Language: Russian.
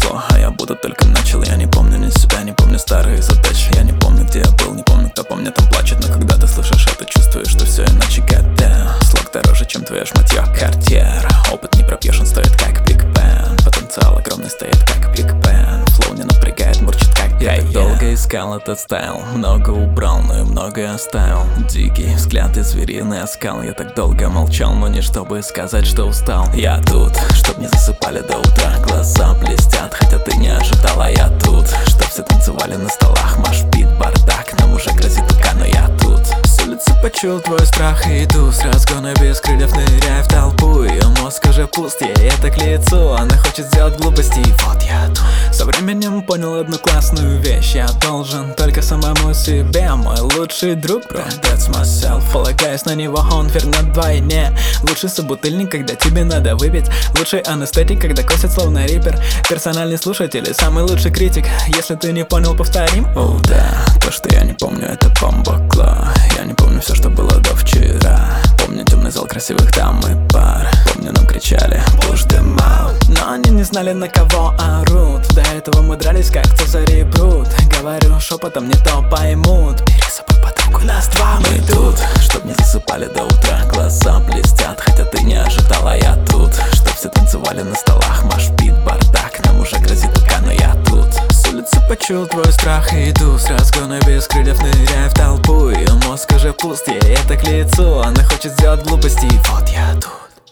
прошло, а я будто только начал. Я не помню ни себя, не помню старые задачи. Я не помню, где я был, не помню, кто по мне там плачет. Но когда ты слышишь это, чувствуешь, что все иначе. Goddamn, слог дороже, чем твоя шматья Cartier. Опыт не пропьешь, он стоит как Big Ben. Потенциал огромный стоит как Big Ben. Флоу не напрягает, мурчит как я так долго искал этот стайл, много убрал, но и многое оставил. Дикий взгляд и звериный оскал. Я так долго молчал, но не чтобы сказать, что устал. Я тут, чтоб не засыпали до утра. Глаза блестят, хотя ты не ожидала. Я тут, чтоб все танцевали на столах. Машпит, бардак, нам уже грозит рука, но я тут. С улицы почуял твой страх и иду с разгона без крыльев, ныряя в толпу. Ее мозг уже пуст, ей это к лицу. Она хочет сделать глупости, и вот я тут. Со временем понял одну классную вещь: я должен только самому себе. Мой лучший друг, bro, that's myself. Полагаясь на него, он вернет вдвойне. Лучший собутыльник, когда тебе надо выпить. Лучший анестетик, когда косит словно рипер. Персональный слушатель и самый лучший критик. Если ты не понял, повторим. О, да, то, что я не помню, это бомбокла. Я не помню все, что было до вчера. Помню темный зал красивых дам и пар. Помню, нам кричали push them out. Но они не знали, на кого орут. До этого мы дрались, как Цезарь и Брут. Говорю шепотом, не то поймут. Бери с собой подругу, нас два, мы тут. Чтоб не засыпали до утра. Глаза блестят, хотя ты не ожидала. Я тут, чтоб все танцевали на столах. Машпит, бардак, нам уже грозит рука, но я тут. С улицы почуял твой страх и иду с разгона без крыльев, ныряя в толпу. Ее мозг уже пуст, ей это к лицу. Она хочет сделать глупости, и вот я тут.